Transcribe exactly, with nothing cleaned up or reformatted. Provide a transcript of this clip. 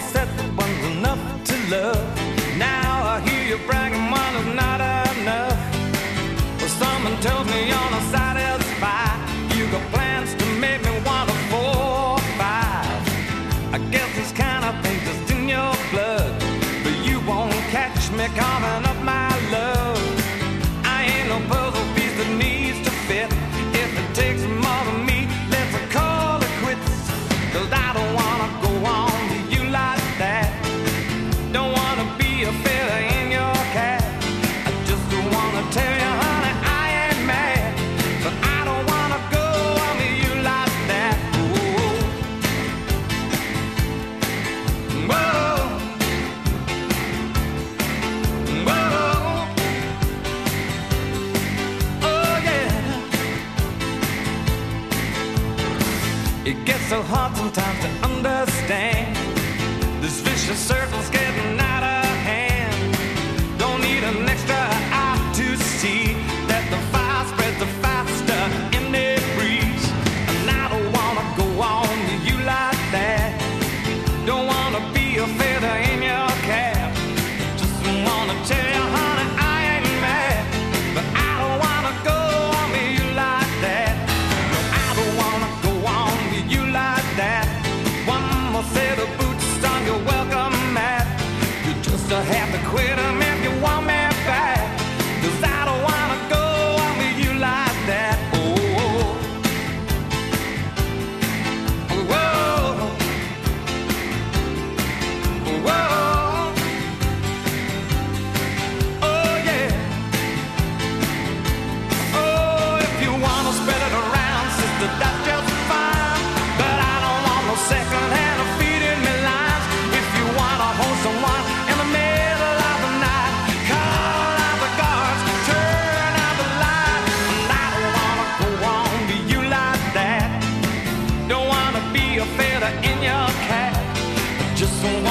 said that one's enough to love. Now I hear you bragging one is not enough. Well, someone tells me you're not satisfied. You got plans to make me want a four or five. I guess this kind of thing just in your blood, but you won't catch me coming up, my love. I ain't no puzzle piece that needs to fit. If it takes more than me, let's call it quits. Cause I don't wanna go on to you like that. Don't wanna be a feather in your cap. I just wanna tell you, honey, I ain't mad, but I don't wanna go on to you like that. Whoa. Whoa. Whoa. Oh yeah. It gets so hard sometimes to understand. This vicious circle's getting out of hand. Don't need an extra eye to see that the fire spreads the faster in the breeze. And I don't wanna go on to you like that. Don't wanna be a feather in your cap. Just wanna tell you, honey, I ain't mad, but I don't wanna go on to you like that. No, I don't wanna go on to you like that. One more set of boots on your welcome mat. You just have to quit 'em if you want me back. Cause I don't wanna go on to you like that. Oh, whoa. Whoa. Oh yeah. Oh, if you wanna spread it around, sister, that's just fine. But I don't want no second hand of feeding me lines. If you wanna hold someone in the middle of the night, call out the guards, turn out the light. And I don't wanna go on to you like that. Don't wanna be a feather in your cap. Just